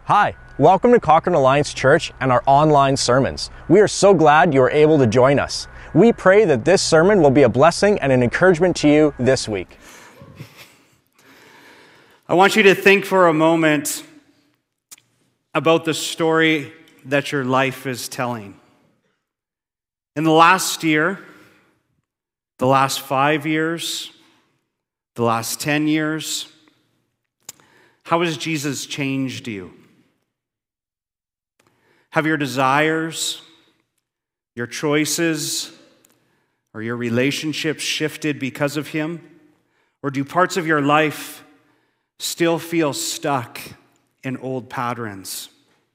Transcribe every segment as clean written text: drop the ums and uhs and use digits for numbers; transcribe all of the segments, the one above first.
Hi, welcome to Cochrane Alliance Church and our online sermons. We are so glad you are able to join us. We pray that this sermon will be a blessing and an encouragement to you this week. I want you to think for a moment about the story that your life is telling. In the last year, the last 5 years, the last 10 years, how has Jesus changed you? Have your desires, your choices, or your relationships shifted because of him? Or do parts of your life still feel stuck in old patterns?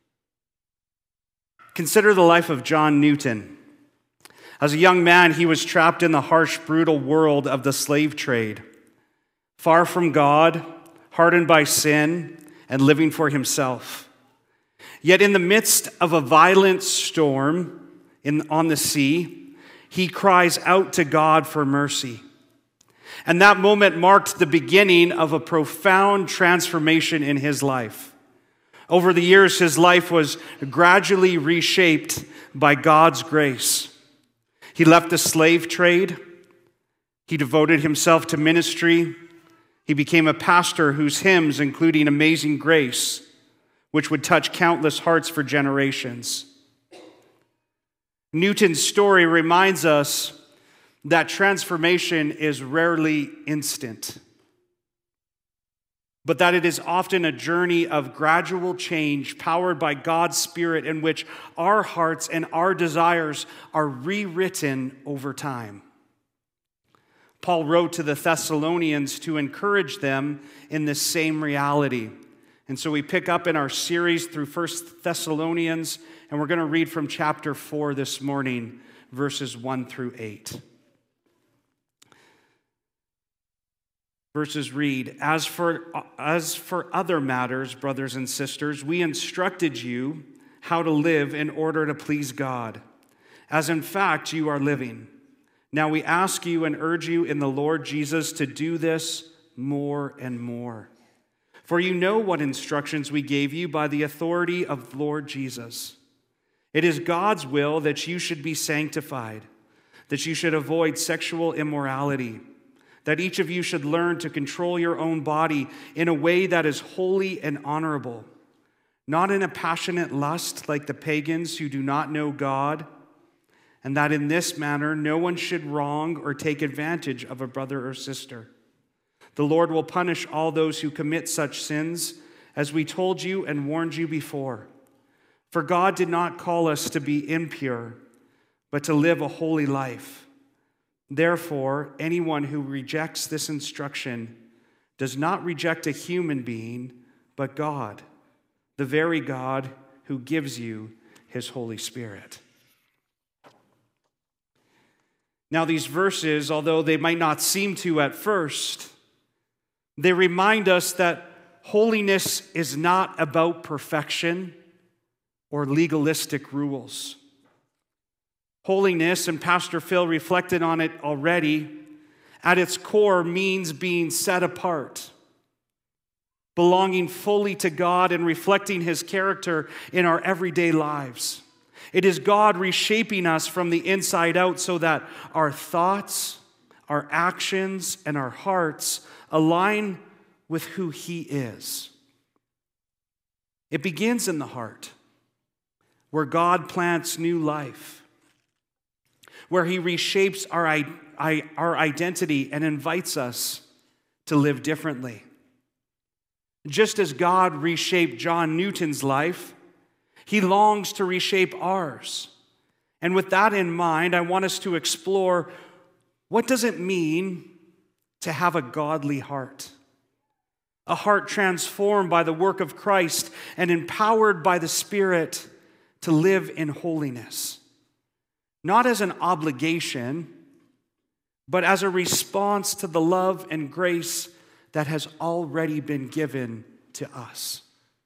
Consider the life of John Newton. As a young man, he was trapped in the harsh, brutal world of the slave trade. Far from God, hardened by sin, and living for himself. Yet in the midst of a violent storm on the sea, he cries out to God for mercy. And that moment marked the beginning of a profound transformation in his life. Over the years, his life was gradually reshaped by God's grace. He left the slave trade. He devoted himself to ministry. He became a pastor whose hymns, including Amazing Grace, which would touch countless hearts for generations. Newton's story reminds us that transformation is rarely instant, but that it is often a journey of gradual change powered by God's Spirit, in which our hearts and our desires are rewritten over time. Paul wrote to the Thessalonians to encourage them in this same reality. And so we pick up in our series through 1 Thessalonians, and we're going to read from chapter 4 this morning, verses 1 through 8. Verses read, As for other matters, brothers and sisters, we instructed you how to live in order to please God, as in fact you are living. Now we ask you and urge you in the Lord Jesus to do this more and more. For you know what instructions we gave you by the authority of Lord Jesus. It is God's will that you should be sanctified, that you should avoid sexual immorality, that each of you should learn to control your own body in a way that is holy and honorable, not in a passionate lust like the pagans who do not know God, and that in this manner no one should wrong or take advantage of a brother or sister. The Lord will punish all those who commit such sins, as we told you and warned you before. For God did not call us to be impure, but to live a holy life. Therefore, anyone who rejects this instruction does not reject a human being, but God, the very God who gives you his Holy Spirit. Now, these verses, although they might not seem to at first, they remind us that holiness is not about perfection or legalistic rules. Holiness, and Pastor Phil reflected on it already, at its core means being set apart, belonging fully to God and reflecting his character in our everyday lives. It is God reshaping us from the inside out so that our thoughts, our actions, and our hearts align with who he is. It begins in the heart, where God plants new life, where he reshapes our identity and invites us to live differently. Just as God reshaped John Newton's life, he longs to reshape ours. And with that in mind, I want us to explore, what does it mean to have a godly heart? A heart transformed by the work of Christ and empowered by the Spirit to live in holiness. Not as an obligation, but as a response to the love and grace that has already been given to us.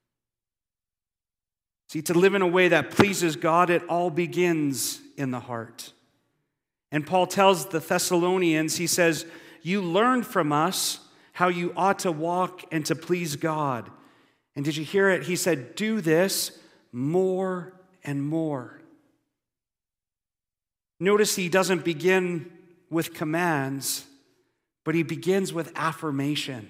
See, to live in a way that pleases God, it all begins in the heart. And Paul tells the Thessalonians, he says, you learned from us how you ought to walk and to please God, And did you hear it? He said, do this more and more. Notice he doesn't begin with commands, but he begins with affirmation.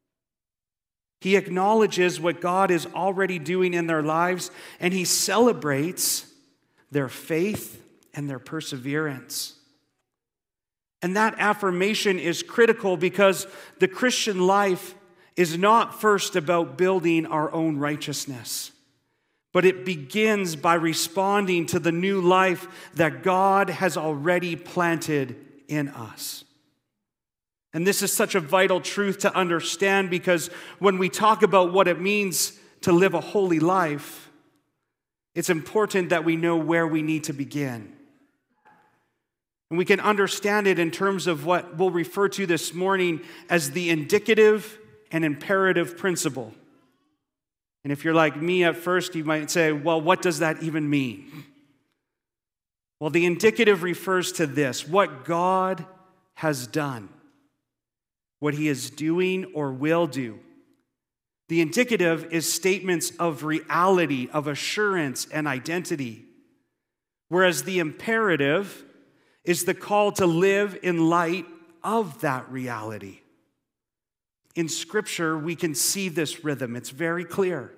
He acknowledges what God is already doing in their lives, and he celebrates their faith and their perseverance. And that affirmation is critical because the Christian life is not first about building our own righteousness, but it begins by responding to the new life that God has already planted in us. And this is such a vital truth to understand, because when we talk about what it means to live a holy life, it's important that we know where we need to begin. And we can understand it in terms of what we'll refer to this morning as the indicative and imperative principle. And if you're like me at first, you might say, well, what does that even mean? Well, the indicative refers to this: what God has done, what he is doing or will do. The indicative is statements of reality, of assurance and identity, whereas the imperative is the call to live in light of that reality. In Scripture, we can see this rhythm. It's very clear.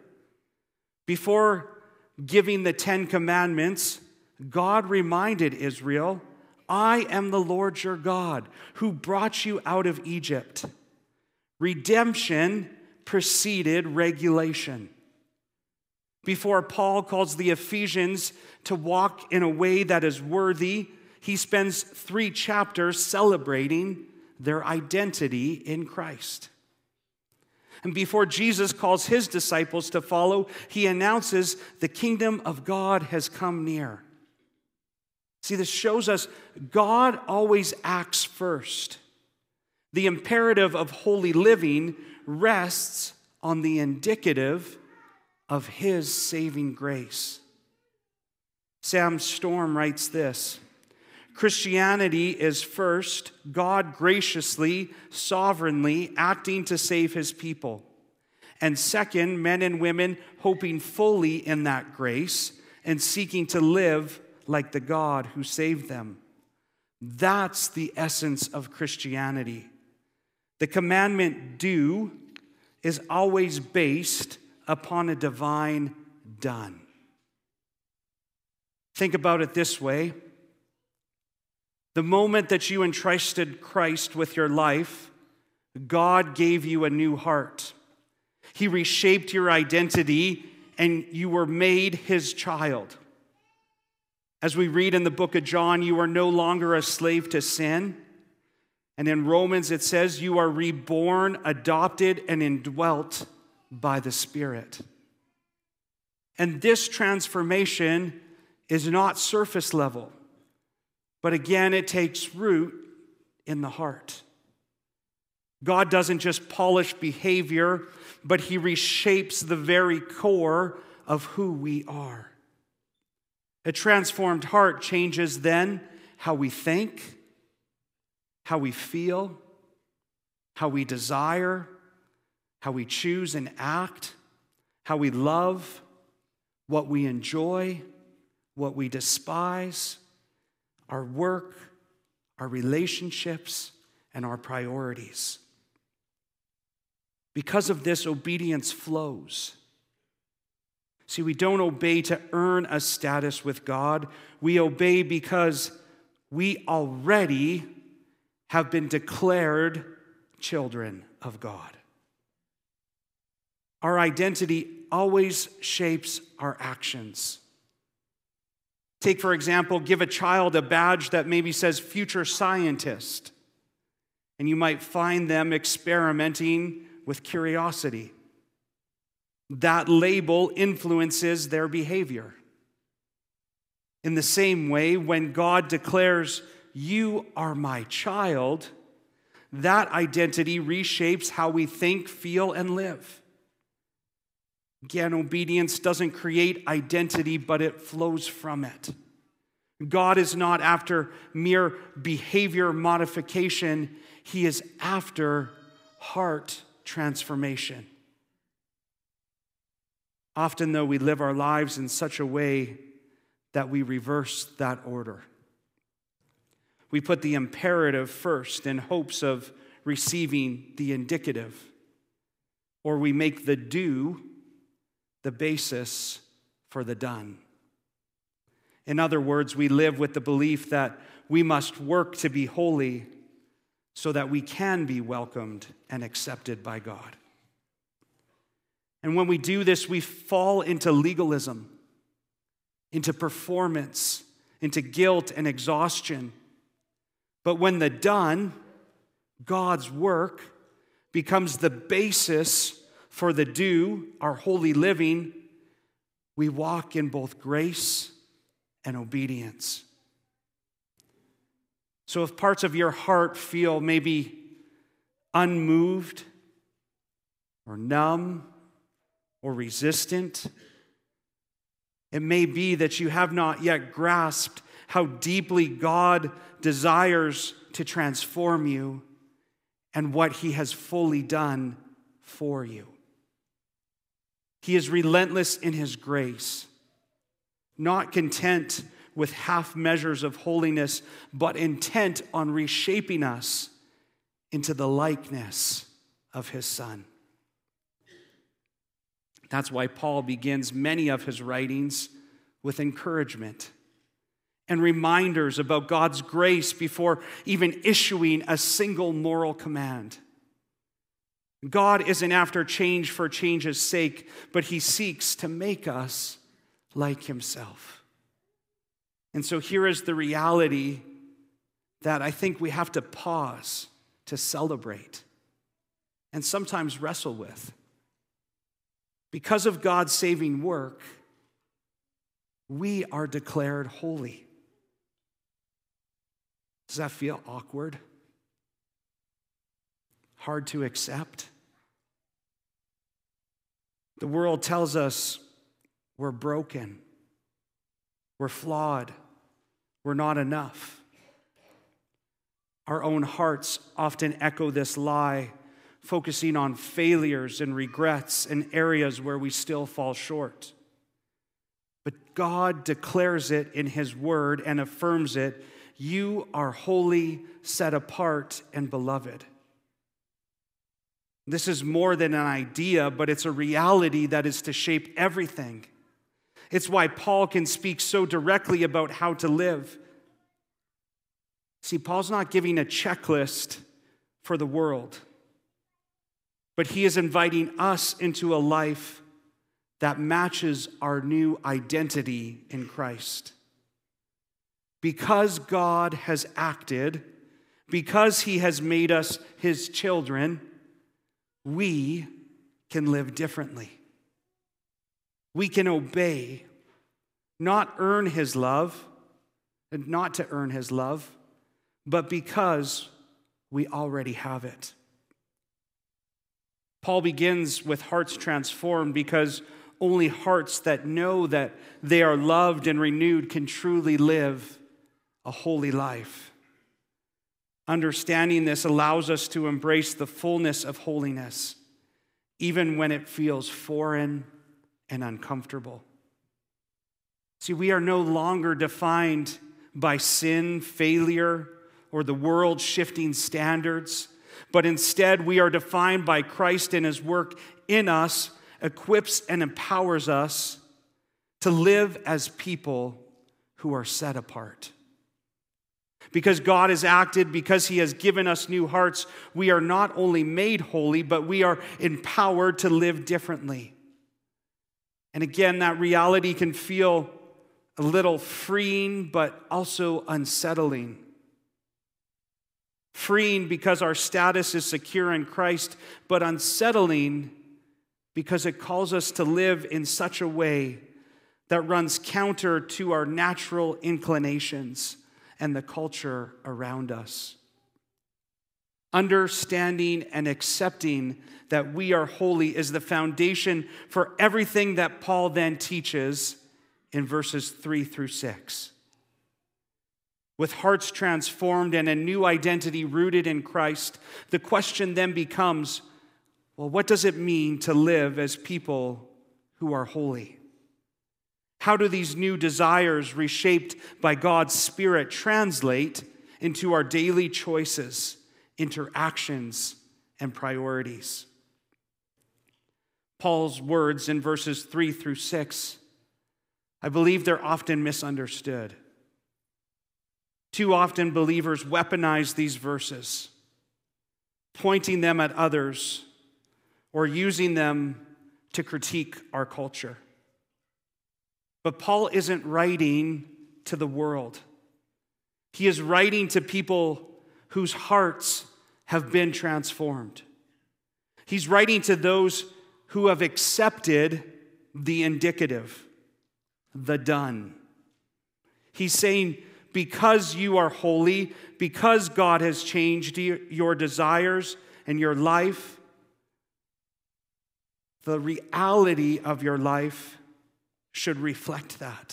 Before giving the 10 Commandments, God reminded Israel, I am the Lord your God, who brought you out of Egypt. Redemption preceded regulation. Before Paul calls the Ephesians to walk in a way that is worthy, he spends 3 chapters celebrating their identity in Christ. And before Jesus calls his disciples to follow, he announces the kingdom of God has come near. See, this shows us God always acts first. The imperative of holy living rests on the indicative of his saving grace. Sam Storm writes this: Christianity is first God graciously, sovereignly acting to save his people. And second, men and women hoping fully in that grace and seeking to live like the God who saved them. That's the essence of Christianity. The commandment do is always based upon a divine done. Think about it this way. The moment that you entrusted Christ with your life, God gave you a new heart. He reshaped your identity, and you were made his child. As we read in the book of John, you are no longer a slave to sin. And in Romans it says you are reborn, adopted, and indwelt by the Spirit. And this transformation is not surface level. But again, it takes root in the heart. God doesn't just polish behavior, but he reshapes the very core of who we are. A transformed heart changes then how we think, how we feel, how we desire, how we choose and act, how we love, what we enjoy, what we despise, our work, our relationships, and our priorities. Because of this, obedience flows. See, we don't obey to earn a status with God. We obey because we already have been declared children of God. Our identity always shapes our actions. Take, for example, give a child a badge that maybe says future scientist, and you might find them experimenting with curiosity. That label influences their behavior. In the same way, when God declares, "You are my child," that identity reshapes how we think, feel, and live. Again, obedience doesn't create identity, but it flows from it. God is not after mere behavior modification. He is after heart transformation. Often, though, we live our lives in such a way that we reverse that order. We put the imperative first in hopes of receiving the indicative, or we make the do the basis for the done. In other words, we live with the belief that we must work to be holy so that we can be welcomed and accepted by God. And when we do this, we fall into legalism, into performance, into guilt and exhaustion. But when the done, God's work, becomes the basis for the do, our holy living, we walk in both grace and obedience. So if parts of your heart feel maybe unmoved or numb or resistant, it may be that you have not yet grasped how deeply God desires to transform you and what He has fully done for you. He is relentless in His grace, not content with half measures of holiness, but intent on reshaping us into the likeness of His Son. That's why Paul begins many of his writings with encouragement and reminders about God's grace before even issuing a single moral command. God isn't after change for change's sake, but He seeks to make us like Himself. And so here is the reality that I think we have to pause to celebrate and sometimes wrestle with. Because of God's saving work, we are declared holy. Does that feel awkward? Hard to accept? The world tells us we're broken, we're flawed, we're not enough. Our own hearts often echo this lie, focusing on failures and regrets and areas where we still fall short. But God declares it in His Word and affirms it. You are holy, set apart, and beloved. This is more than an idea, but it's a reality that is to shape everything. It's why Paul can speak so directly about how to live. See, Paul's not giving a checklist for the world, but he is inviting us into a life that matches our new identity in Christ. Because God has acted, because He has made us His children, we can live differently. We can obey, not earn His love, and not to earn His love, but because we already have it. Paul begins with hearts transformed because only hearts that know that they are loved and renewed can truly live a holy life. Understanding this allows us to embrace the fullness of holiness, even when it feels foreign and uncomfortable. See, we are no longer defined by sin, failure, or the world's shifting standards, but instead we are defined by Christ and His work in us, equips and empowers us to live as people who are set apart. Because God has acted, because He has given us new hearts, we are not only made holy, but we are empowered to live differently. And again, that reality can feel a little freeing, but also unsettling. Freeing because our status is secure in Christ, but unsettling because it calls us to live in such a way that runs counter to our natural inclinations and the culture around us. Understanding and accepting that we are holy is the foundation for everything that Paul then teaches in verses 3 through 6. With hearts transformed and a new identity rooted in Christ, the question then becomes, well, what does it mean to live as people who are holy? How do these new desires, reshaped by God's Spirit, translate into our daily choices, interactions, and priorities? Paul's words in verses 3 through 6, I believe they're often misunderstood. Too often, believers weaponize these verses, pointing them at others or using them to critique our culture. But Paul isn't writing to the world. He is writing to people whose hearts have been transformed. He's writing to those who have accepted the indicative, the done. He's saying, because you are holy, because God has changed your desires and your life, the reality of your life should reflect that.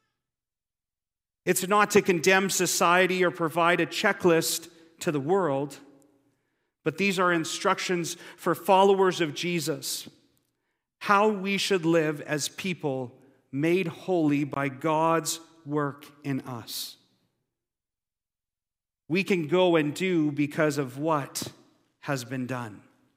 It's not to condemn society or provide a checklist to the world, but these are instructions for followers of Jesus, how we should live as people made holy by God's work in us. We can go and do because of what has been done.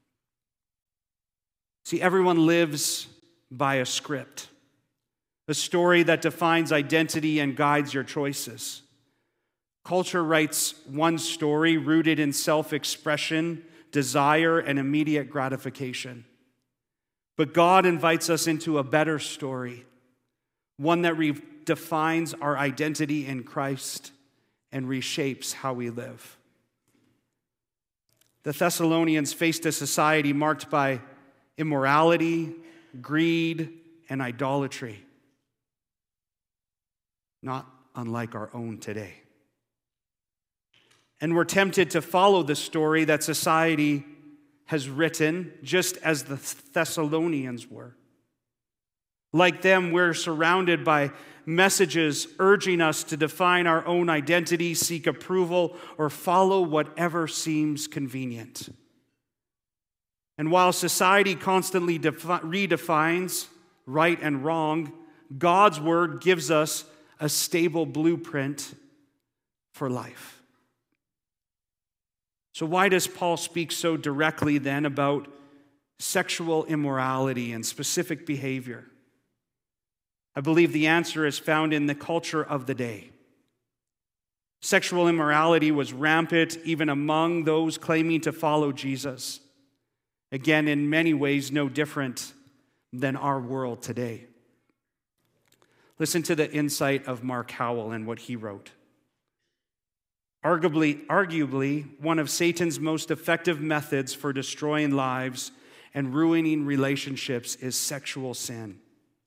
See, everyone lives by a script, a story that defines identity and guides your choices. Culture writes one story rooted in self-expression, desire, and immediate gratification. But God invites us into a better story, one that redefines our identity in Christ and reshapes how we live. The Thessalonians faced a society marked by immorality, greed, and idolatry, not unlike our own today. And we're tempted to follow the story that society has written, just as the Thessalonians were. Like them, we're surrounded by messages urging us to define our own identity, seek approval, or follow whatever seems convenient. And while society constantly redefines right and wrong, God's word gives us a stable blueprint for life. So why does Paul speak so directly then about sexual immorality and specific behavior? I believe the answer is found in the culture of the day. Sexual immorality was rampant even among those claiming to follow Jesus. Again, in many ways, no different than our world today. Listen to the insight of Mark Howell and what he wrote. Arguably, one of Satan's most effective methods for destroying lives and ruining relationships is sexual sin.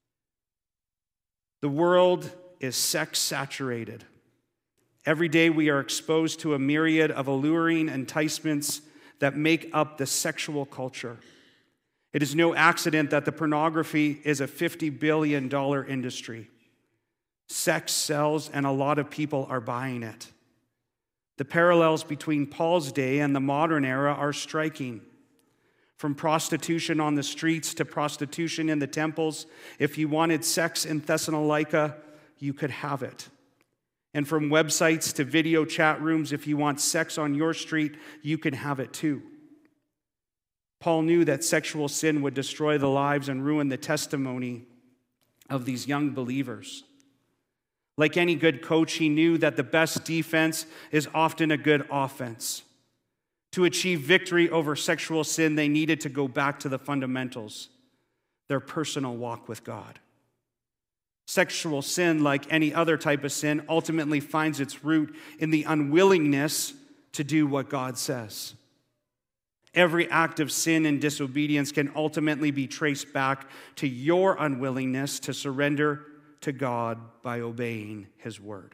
The world is sex-saturated. Every day we are exposed to a myriad of alluring enticements that make up the sexual culture. It is no accident that the pornography is a $50 billion industry. Sex sells, and a lot of people are buying it. The parallels between Paul's day and the modern era are striking. From prostitution on the streets to prostitution in the temples, if you wanted sex in Thessalonica, you could have it. And from websites to video chat rooms, if you want sex on your street, you can have it too. Paul knew that sexual sin would destroy the lives and ruin the testimony of these young believers. Like any good coach, he knew that the best defense is often a good offense. To achieve victory over sexual sin, they needed to go back to the fundamentals, their personal walk with God. Sexual sin, like any other type of sin, ultimately finds its root in the unwillingness to do what God says. Every act of sin and disobedience can ultimately be traced back to your unwillingness to surrender to God by obeying His word.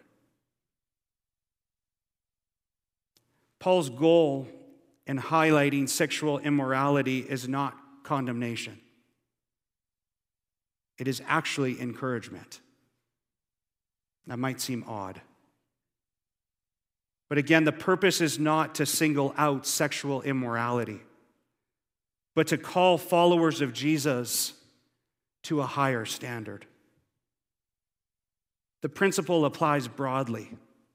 Paul's goal in highlighting sexual immorality is not condemnation. It is actually encouragement. That might seem odd. But again, the purpose is not to single out sexual immorality, but to call followers of Jesus to a higher standard. The principle applies broadly.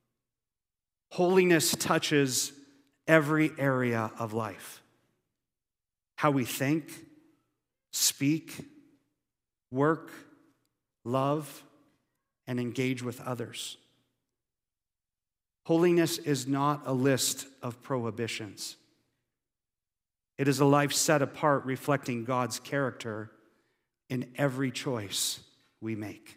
Holiness touches every area of life. How we think, speak, work, love, and engage with others. Holiness is not a list of prohibitions. It is a life set apart, reflecting God's character in every choice we make.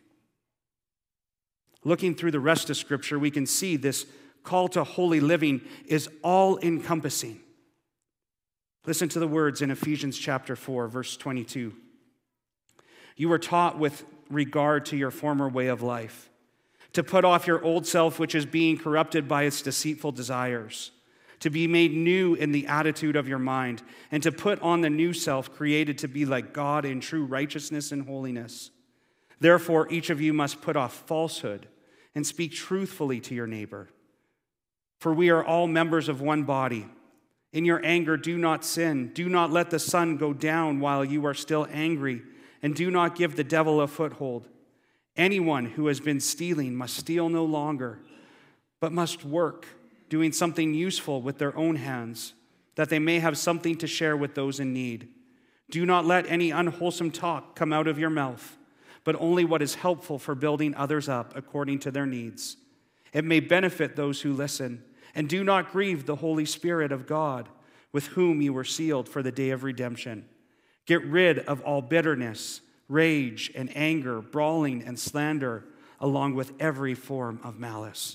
Looking through the rest of Scripture, we can see this call to holy living is all-encompassing. Listen to the words in Ephesians chapter 4, verse 22. You were taught with regard to your former way of life, to put off your old self, which is being corrupted by its deceitful desires, to be made new in the attitude of your mind, and to put on the new self, created to be like God in true righteousness and holiness. Therefore, each of you must put off falsehood and speak truthfully to your neighbor. For we are all members of one body. In your anger, do not sin. Do not let the sun go down while you are still angry, and do not give the devil a foothold. Anyone who has been stealing must steal no longer, but must work, doing something useful with their own hands, that they may have something to share with those in need. Do not let any unwholesome talk come out of your mouth, but only what is helpful for building others up according to their needs. It may benefit those who listen. And do not grieve the Holy Spirit of God, with whom you were sealed for the day of redemption. Get rid of all bitterness, rage, and anger, brawling and slander, along with every form of malice.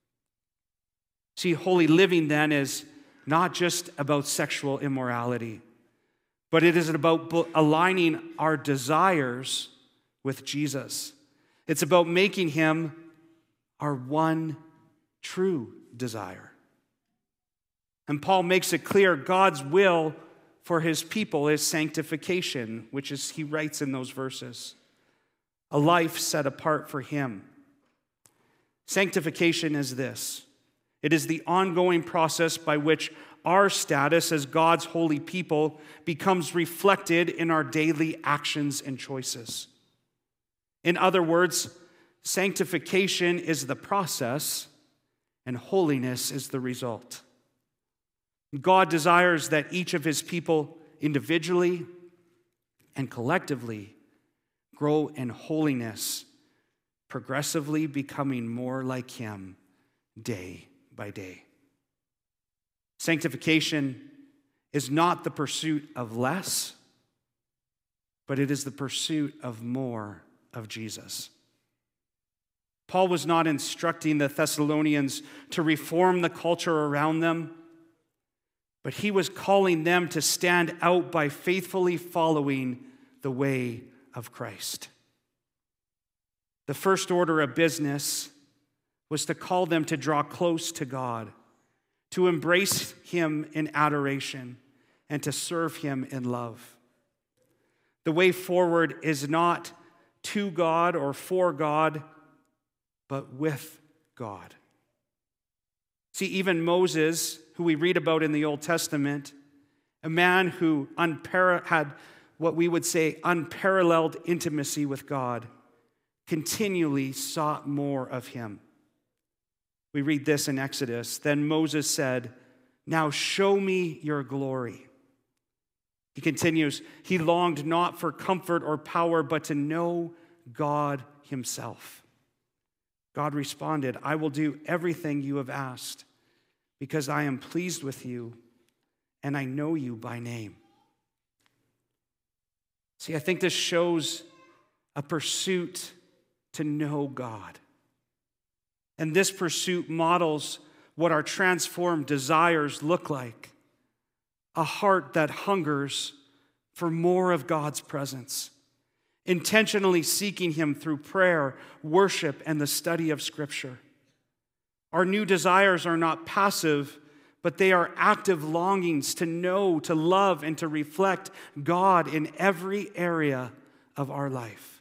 See, holy living then is not just about sexual immorality, but it is about aligning our desires with Jesus. It's about making him our one true desire. And Paul makes it clear God's will for his people is sanctification, which is, he writes in those verses, a life set apart for him. Sanctification is this. It is the ongoing process by which our status as God's holy people becomes reflected in our daily actions and choices. In other words, sanctification is the process, and holiness is the result. God desires that each of his people individually and collectively grow in holiness, progressively becoming more like him day by day. Sanctification is not the pursuit of less, but it is the pursuit of more of Jesus. Paul was not instructing the Thessalonians to reform the culture around them, but he was calling them to stand out by faithfully following the way of Christ. The first order of business was to call them to draw close to God, to embrace him in adoration, and to serve him in love. The way forward is not to God or for God, but with God. See, even Moses, who we read about in the Old Testament, a man who had what we would say unparalleled intimacy with God, continually sought more of him. We read this in Exodus. Then Moses said, "Now show me your glory." He continues, he longed not for comfort or power, but to know God himself. God responded, "I will do everything you have asked, because I am pleased with you, and I know you by name." See, I think this shows a pursuit to know God. And this pursuit models what our transformed desires look like. A heart that hungers for more of God's presence, intentionally seeking him through prayer, worship, and the study of Scripture. Our new desires are not passive, but they are active longings to know, to love, and to reflect God in every area of our life.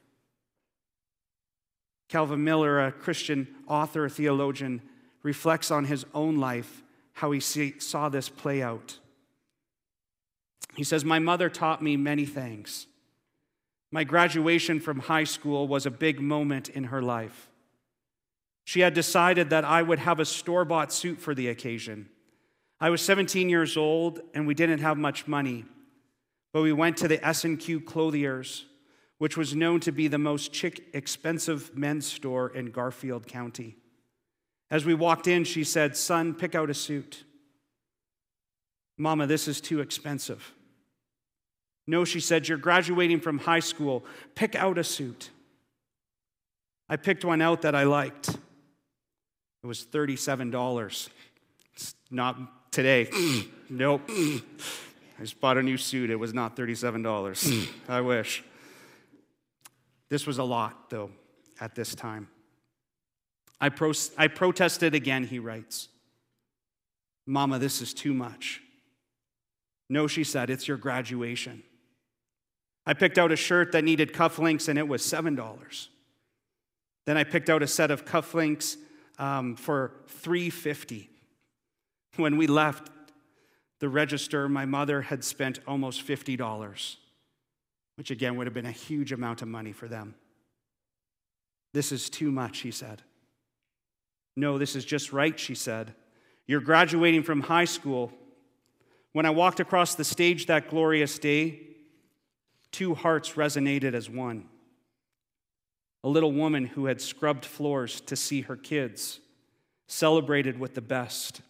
Calvin Miller, a Christian author, theologian, reflects on his own life, how he saw this play out. He says, "My mother taught me many things. My graduation from high school was a big moment in her life. She had decided that I would have a store-bought suit for the occasion. I was 17 years old, and we didn't have much money, but we went to the S&Q Clothiers, which was known to be the most expensive men's store in Garfield County. As we walked in, she said, "Son, pick out a suit." "Mama, this is too expensive." "No," she said, "you're graduating from high school. Pick out a suit." I picked one out that I liked. It was $37. It's not today. Nope. I just bought a new suit. It was not $37. I wish. This was a lot, though, at this time. I protested again, he writes. "Mama, this is too much." "No," she said, "it's your graduation." I picked out a shirt that needed cufflinks, and it was $7. Then I picked out a set of cufflinks for $3.50. When we left the register, my mother had spent almost $50, which again would have been a huge amount of money for them. "This is too much," he said. "No, this is just right," she said. "You're graduating from high school." When I walked across the stage that glorious day, two hearts resonated as one. A little woman who had scrubbed floors to see her kids celebrated with the best.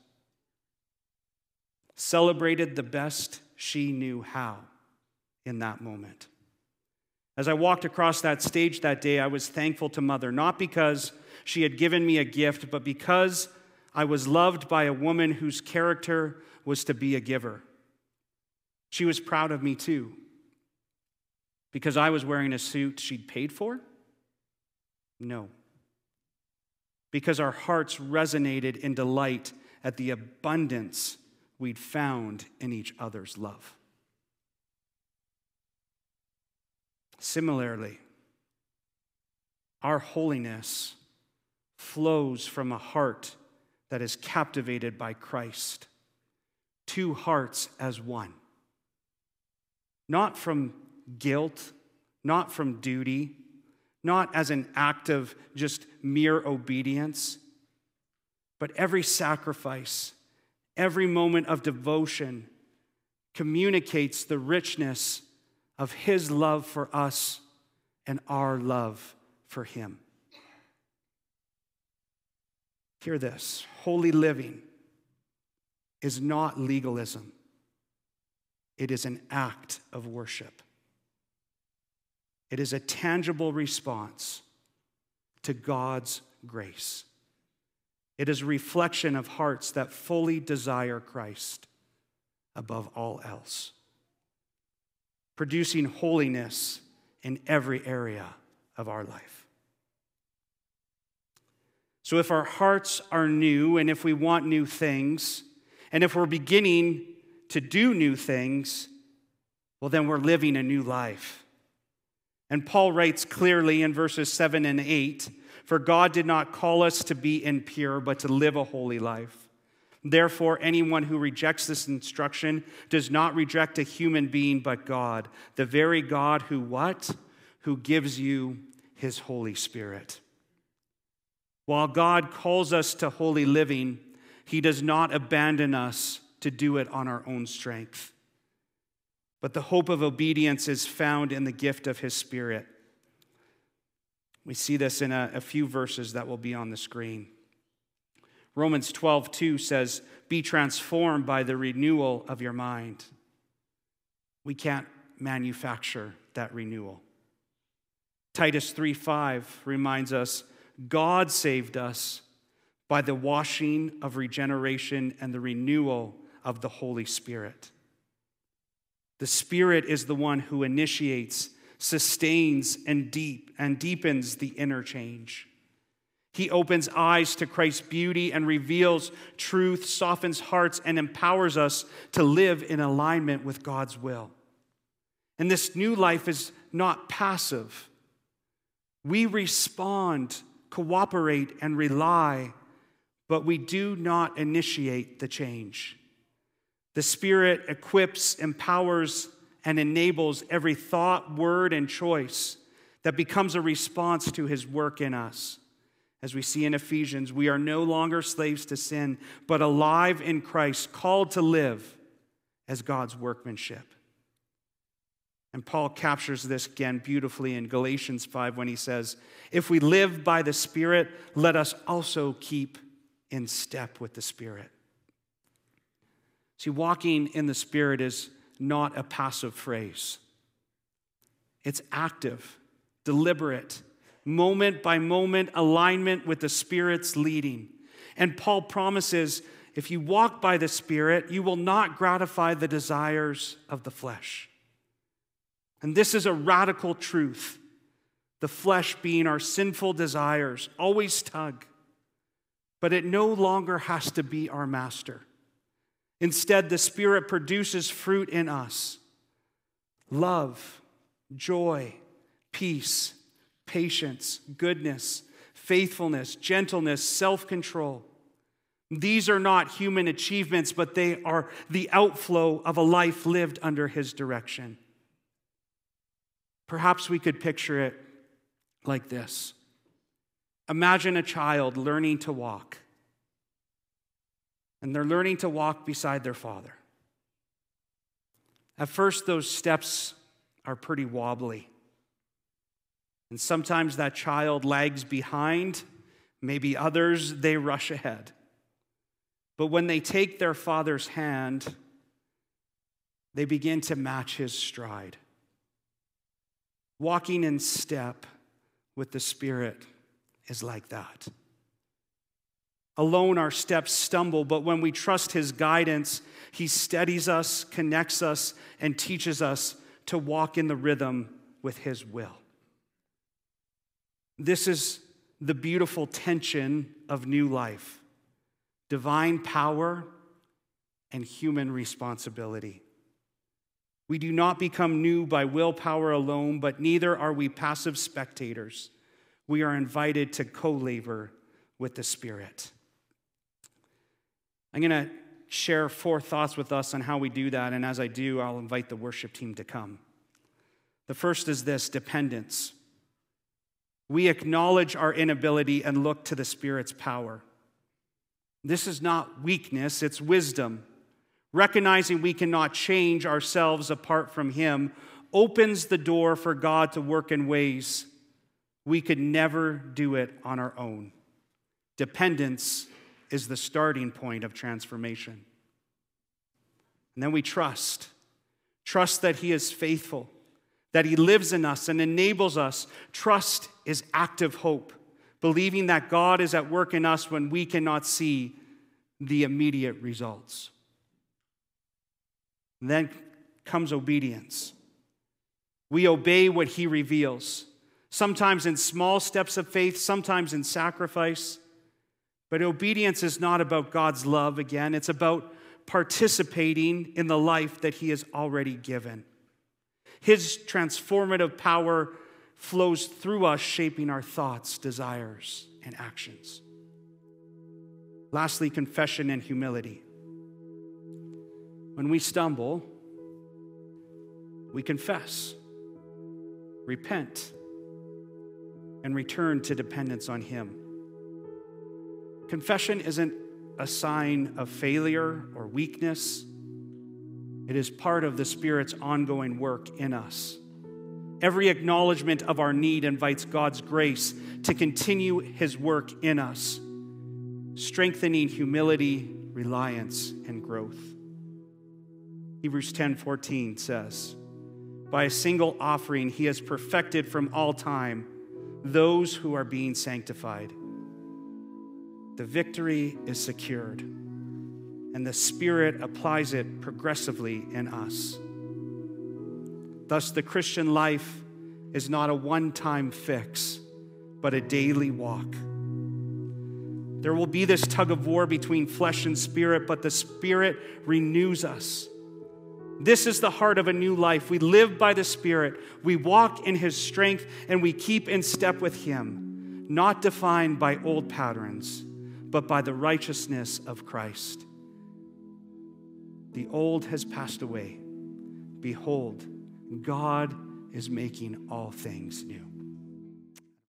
Celebrated the best she knew how in that moment. As I walked across that stage that day, I was thankful to Mother, not because she had given me a gift, but because I was loved by a woman whose character was to be a giver. She was proud of me too. Because I was wearing a suit she'd paid for? No. Because our hearts resonated in delight at the abundance we'd found in each other's love. Similarly, our holiness flows from a heart that is captivated by Christ. Two hearts as one. Not from guilt, not from duty, not as an act of just mere obedience, but every sacrifice, every moment of devotion communicates the richness of His love for us and our love for Him. Hear this: holy living is not legalism. It is an act of worship. It is a tangible response to God's grace. It is a reflection of hearts that fully desire Christ above all else, producing holiness in every area of our life. So if our hearts are new, and if we want new things, and if we're beginning to do new things, well, then we're living a new life. And Paul writes clearly in verses 7 and 8, "For God did not call us to be impure, but to live a holy life. Therefore, anyone who rejects this instruction does not reject a human being, but God, the very God who what? Who gives you His Holy Spirit." While God calls us to holy living, He does not abandon us to do it on our own strength. But the hope of obedience is found in the gift of His Spirit. We see this in a few verses that will be on the screen. Romans 12:2 says, "Be transformed by the renewal of your mind." We can't manufacture that renewal. Titus 3:5 reminds us, God saved us by the washing of regeneration and the renewal of the Holy Spirit. The Spirit is the one who initiates, sustains, and deepens the interchange. He opens eyes to Christ's beauty and reveals truth, softens hearts, and empowers us to live in alignment with God's will. And this new life is not passive. We respond, cooperate, and rely, but we do not initiate the change. The Spirit equips, empowers, and enables every thought, word, and choice that becomes a response to his work in us. As we see in Ephesians, we are no longer slaves to sin, but alive in Christ, called to live as God's workmanship. And Paul captures this again beautifully in Galatians 5 when he says, if we live by the Spirit, let us also keep in step with the Spirit. See, walking in the Spirit is not a passive phrase. It's active, deliberate, moment by moment alignment with the Spirit's leading. And Paul promises, if you walk by the Spirit, you will not gratify the desires of the flesh. And this is a radical truth. The flesh being our sinful desires, always tug. But it no longer has to be our master. Instead, the Spirit produces fruit in us: love, joy, peace, patience, goodness, faithfulness, gentleness, self-control. These are not human achievements, but they are the outflow of a life lived under his direction. Perhaps we could picture it like this. Imagine a child learning to walk. And they're learning to walk beside their father. At first, those steps are pretty wobbly. And sometimes that child lags behind. Maybe others, they rush ahead. But when they take their father's hand, they begin to match his stride. Walking in step with the Spirit is like that. Alone, our steps stumble, but when we trust his guidance, he steadies us, connects us, and teaches us to walk in the rhythm with his will. This is the beautiful tension of new life: divine power and human responsibility. We do not become new by willpower alone, but neither are we passive spectators. We are invited to co-labor with the Spirit. I'm going to share 4 thoughts with us on how we do that, and as I do, I'll invite the worship team to come. The first is this: dependence. We acknowledge our inability and look to the Spirit's power. This is not weakness, it's wisdom. Recognizing we cannot change ourselves apart from him opens the door for God to work in ways we could never do it on our own. Dependence is the starting point of transformation. And then we trust. Trust that he is faithful, that he lives in us and enables us. Trust is active hope, believing that God is at work in us when we cannot see the immediate results. And then comes obedience. We obey what he reveals, sometimes in small steps of faith, sometimes in sacrifice. But obedience is not about God's love again. It's about participating in the life that he has already given. His transformative power flows through us, shaping our thoughts, desires, and actions. Lastly, confession and humility. When we stumble, we confess, repent, and return to dependence on him. Confession isn't a sign of failure or weakness. It is part of the Spirit's ongoing work in us. Every acknowledgement of our need invites God's grace to continue his work in us, strengthening humility, reliance, and growth. Hebrews 10:14 says, "By a single offering he has perfected from all time those who are being sanctified." The victory is secured, and the Spirit applies it progressively in us. Thus, the Christian life is not a one-time fix, but a daily walk. There will be this tug of war between flesh and spirit, but the Spirit renews us. This is the heart of a new life. We live by the Spirit, we walk in his strength, and we keep in step with him, not defined by old patterns, but by the righteousness of Christ. The old has passed away. behold, God is making all things new.